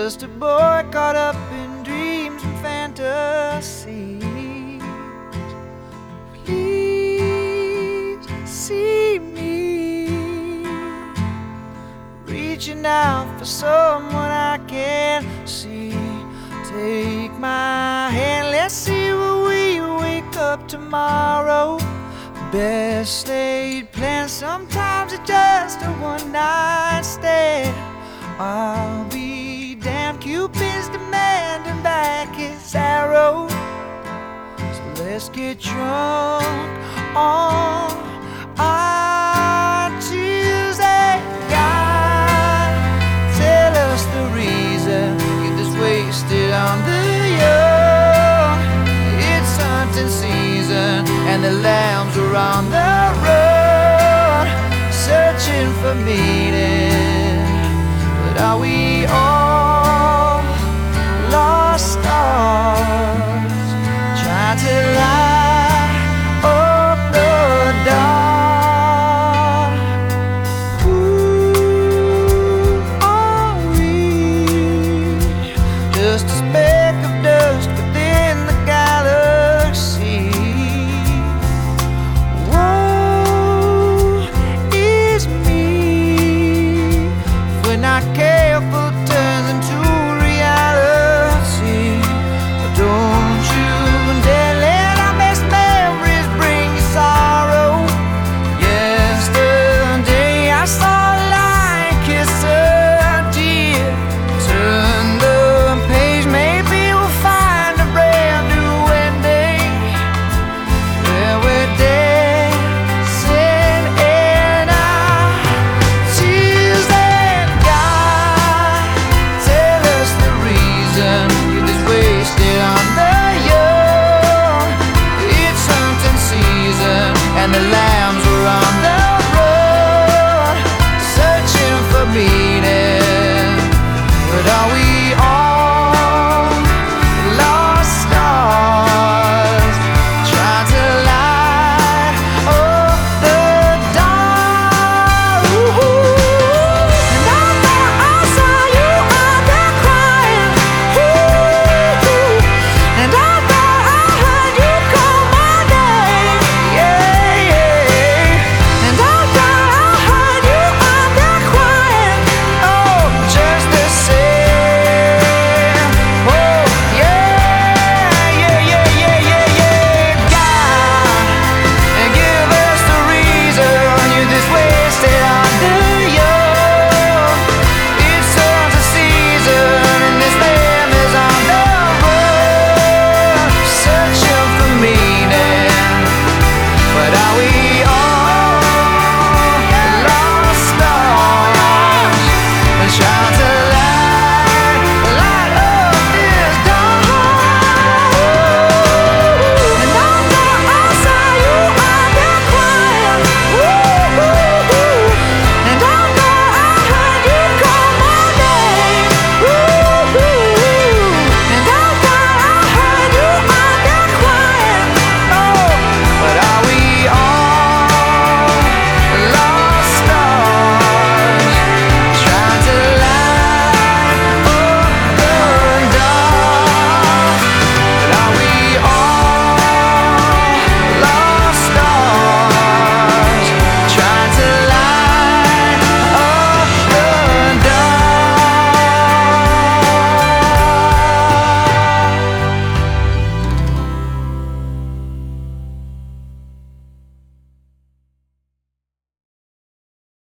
just a boy caught up in dreams and fantasies. Please see me reaching out for someone I can't see. Take my hand, let's see where we wake up tomorrow. Best laid plans, sometimes it's just a one-night stand. I'll be damned, Cupid's demanding back his arrow. So let's get drunk on our Tuesday. God, tell us the reason, get this wasted on the young. It's hunting season and the lambs are on the road, searching for meaning. But are we all lost stars, trying to light up the dark? Who are we? Just a speck of dust within the galaxy. Woe is me if we're not careful, turns into reality. But don't you dare let our best memories bring you sorrow. Yesterday I saw a lion kiss a deer. Turn the page, maybe we'll find a brand new ending, where we're dancing in our Tuesday. God, tell us the reason, get this wasted on the young. It's hunting season and the lambs are on the road, searching for me.